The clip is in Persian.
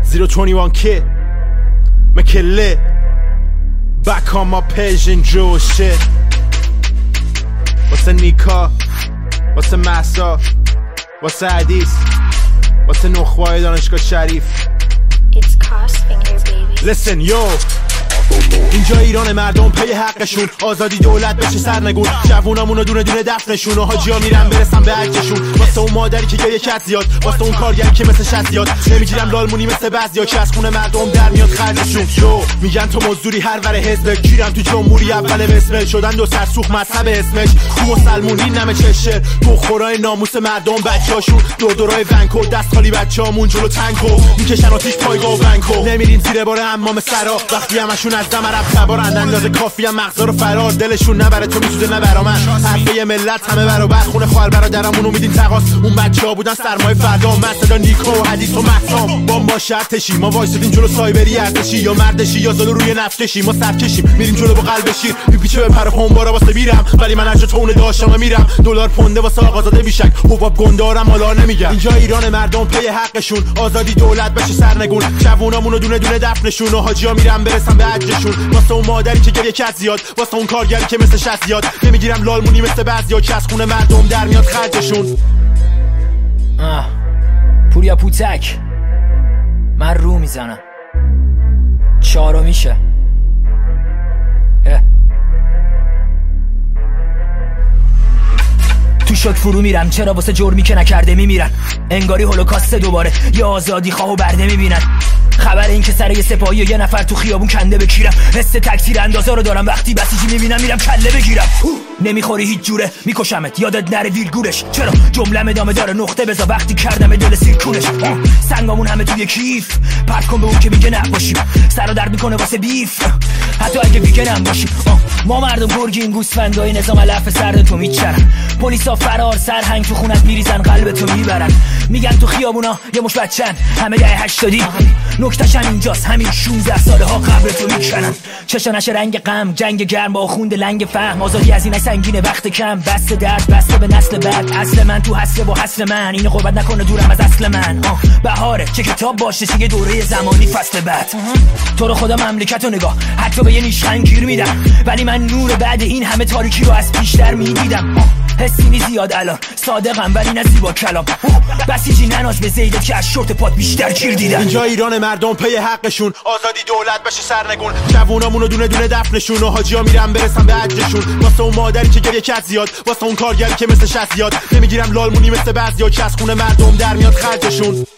021 kid, make it lit. Back on my page and Jew shit. واسه نیکا، واسه محسا، واسه حدیث، واسه نخبه‌های دانشگاه شریف. It's Crossfinger baby. Listen yo، اینجا ایران مردم پی حقشون، آزادی دولت بشه سرنگون، جوونامونو دونه دونه دفنشون و حاجیا میرن برسن به حجشون. واسه اون مادری که گریه کرد زیاد، واسه اون کارگری که مثل شد زیاد، نمیگیرم لالمونی مثل بعضیا که از خونه مردم در میاد خرجشون. یو میگن تو مزدوری هر ور حزب، گیرم تو جمهوری اول بسمل شدن دو سرسوخ مذهب اسمش. تو مسلمونی نمه چشه بخورای ناموس مردم بچه‌هاشون، دورای ونکو دست خالی بچه‌هامون جلو تنکو میکشن آتیش پایگاه و ونکو. نمیرین زیر بار حمام سرا وقتی همشون از دم عرب تبارند، اندازه کافی هم مغزا رو فرار، دلشون نبره تو میسوزه نه برا من. حرفه ملت همه برابر، خونه خواهر برادرامونو میدین تقاس، اون بچه‌ها بودن سرمایه فردا. من صدا نیکو و حدیث و محسام با ما شرطشی، ما وایسادیم جلو سایبری ارتشی، یا مردشی یا زلو روی نفتشی، ما سرکشیم میریم جلو با قلب شیر. پیچه به پر خونبارا واسه میرم، ولی من هر جا تون داشتم میرم. دلار پونده واسه آقازاده بیشک، حباب گندارم حالا نمیگم. اینجا ایران مردم پی حقشون، آزادی دولت بشه سرنگون، جوونامونو دونه دونه دفنشون و حاجیا میرن برسن به حجشون. واسه اون مادری که گریه کرد زیاد، واسه اون کارگری که مثل شد زیاد، نمیگیرم لالمونی مثل بعضیا که از خونه مردم در میاد خرجشون. پوریا پوتک من رو میزنم، چارو میشه. تو شک فرو میرن، چرا واسه جرمی که نکرده میمیرن، انگاری هولوکاست دوباره یا آزادی خواه و برده میبینن. خبر این که سر یه سپاهی و یه نفر تو خیابون کنده بکیرم، حس تکثیر اندازه رو دارم وقتی بسیجی میبینم میرم کله بگیرم. نمیخوری هیچ جوره میکشمت، یادت نره ویلگورش، چرا جملم ادامه داره نقطه بزا وقتی کردم دل سیرکونش. سنگامون همه توی کیف، پرت کن به اون که میگه نباشیم، سر درد میکنه واسه بیف حتی اگه ویگنم باشیم. ما مردم گرگیم، گوسفندای نظام علف سرد تو میچرن، پلیسا فرار سرهنگ تو خونت میریزن قلب تو میبرن. میگن تو خیابونا یه مش بچن همه دهه 80، نکتهش هم اینجاست همین 16 ساله ها قبر تو میکنن. چشانش رنگ غم، جنگ گرم با خوند لنگ فهم، آزادی از این سنگینه وقت کم، بسته درد بسته به نسل بعد. اصل من تو حسله با حسل من، اینو قربت نکنه دورم از اصل من. بهاره چه کتاب باشه چه یه دوره زمانی فصل بعد. تو رو خدا مملکتو نگاه، حتی به یه نیشخند گیر میدم، ولی من نور بعد این همه تاریکی رو از پیشتر میدیدم. حسی زیاد الان صادقم ولی نه زیبا کلام، بسیجی نناز به زیدت که از شورت پات بیشتر گیر دیدم. اینجا ایران مردم پی حقشون، آزادی دولت بشه سرنگون، جوونامونو دونه دونه دفنشون و حاجیا میرن برسن به حجشون. واسه اون مادری که گریه کرد زیاد، واسه اون کارگری که مثل شد زیاد، نمیگیرم لالمونی مثل بعضیا که از خونه مردم در میاد خرجشون.